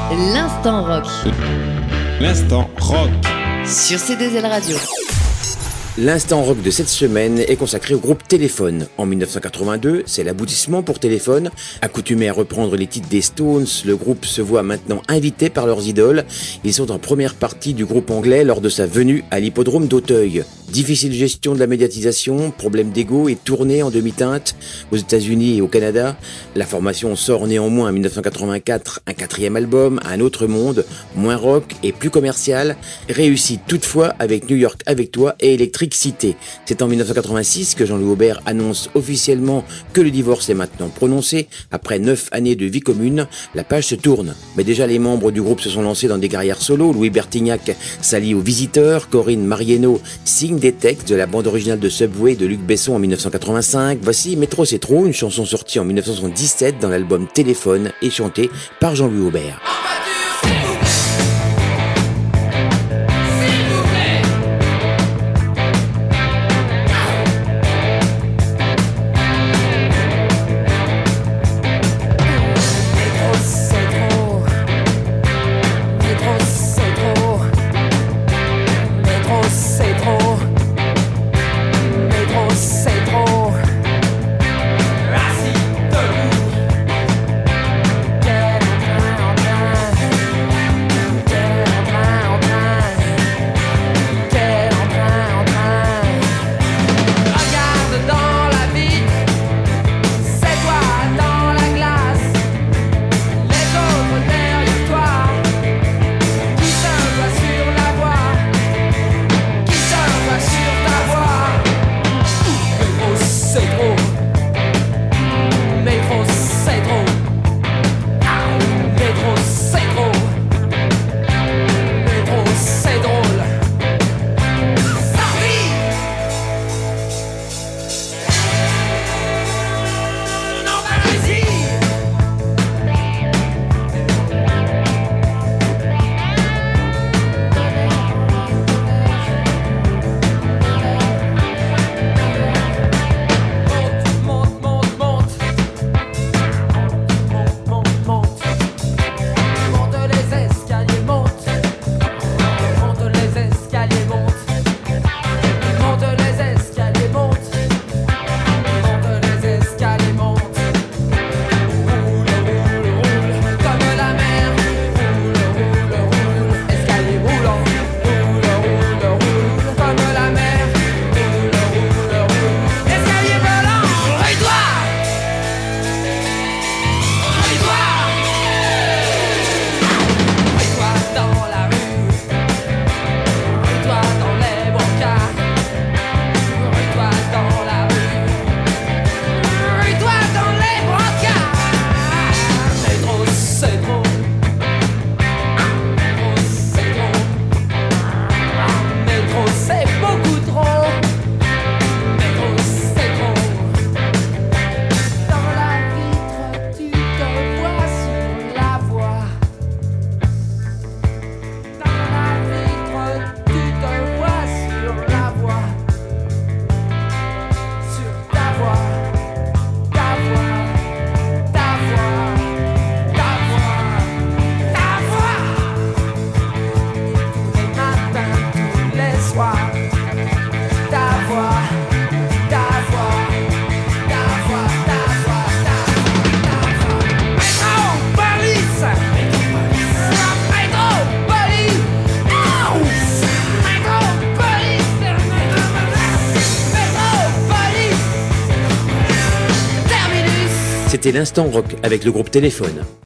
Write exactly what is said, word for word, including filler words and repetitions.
L'instant rock. L'instant rock. Sur C deux L Radio. L'instant rock de cette semaine est consacré au groupe Téléphone. En dix-neuf cent quatre-vingt-deux, c'est l'aboutissement pour Téléphone. Accoutumé à reprendre les titres des Stones, le groupe se voit maintenant invité par leurs idoles. Ils sont en première partie du groupe anglais lors de sa venue à l'hippodrome d'Auteuil. Difficile gestion de la médiatisation, problème d'ego et tournée en demi-teinte aux États-Unis et au Canada. La formation sort néanmoins en dix-neuf cent quatre-vingt-quatre un quatrième album, Un autre monde, moins rock et plus commercial, réussi toutefois avec New York avec toi et Electric City. C'est en dix-neuf cent quatre-vingt-six que Jean-Louis Aubert annonce officiellement que le divorce est maintenant prononcé. Après neuf années de vie commune, la page se tourne. Mais déjà les membres du groupe se sont lancés dans des carrières solo. Louis Bertignac s'allie aux Visiteurs, Corinne Mariano signe des textes de la bande originale de Subway de Luc Besson en dix-neuf cent quatre-vingt-cinq. Voici Métro c'est trop, une chanson sortie en dix-neuf cent soixante-dix-sept dans l'album Téléphone et chantée par Jean-Louis Aubert. C'était l'instant rock avec le groupe Téléphone.